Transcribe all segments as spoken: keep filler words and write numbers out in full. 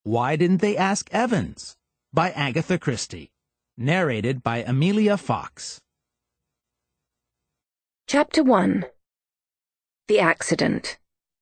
Why Didn't They Ask Evans? By Agatha Christie. Narrated by Amelia Fox. Chapter one. The Accident.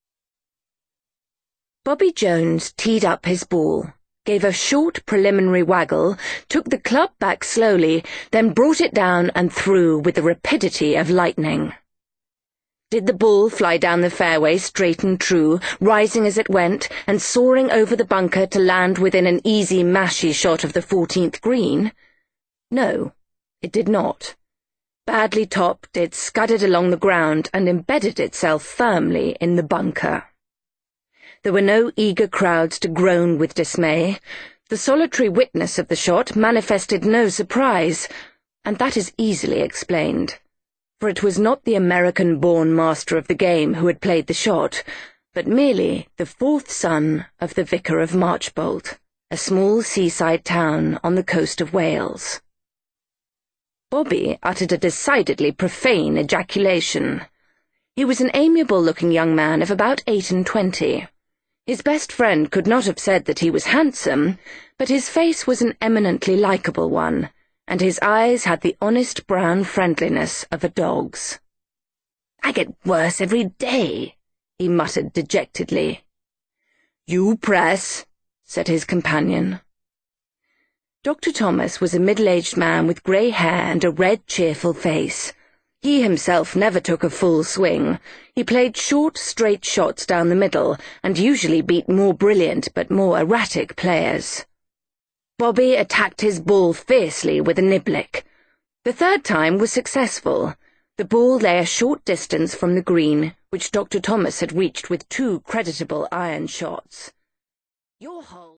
Bobby Jones teed up his ball, gave a short preliminary waggle, took the club back slowly, then brought it down and threw with the rapidity of lightning. Did the ball fly down the fairway straight and true, rising as it went, and soaring over the bunker to land within an easy mashie shot of the fourteenth green? No, it did not. Badly topped, it scudded along the ground and embedded itself firmly in the bunker. There were no eager crowds to groan with dismay. The solitary witness of the shot manifested no surprise, and that is easily explained. For it was not the American-born master of the game who had played the shot, but merely the fourth son of the Vicar of Marchbolt, a small seaside town on the coast of Wales. Bobby uttered a decidedly profane ejaculation. He was an amiable-looking young man of about eight and twenty. His best friend could not have said that he was handsome, but his face was an eminently likeable one, and his eyes had the honest brown friendliness of a dog's. "I get worse every day," he muttered dejectedly. "You press," said his companion. Doctor Thomas was a middle-aged man with grey hair and a red, cheerful face. He himself never took a full swing. He played short, straight shots down the middle, and usually beat more brilliant but more erratic players. Bobby attacked his ball fiercely with a niblick. The third time was successful. The ball lay a short distance from the green, which Doctor Thomas had reached with two creditable iron shots. "Your hole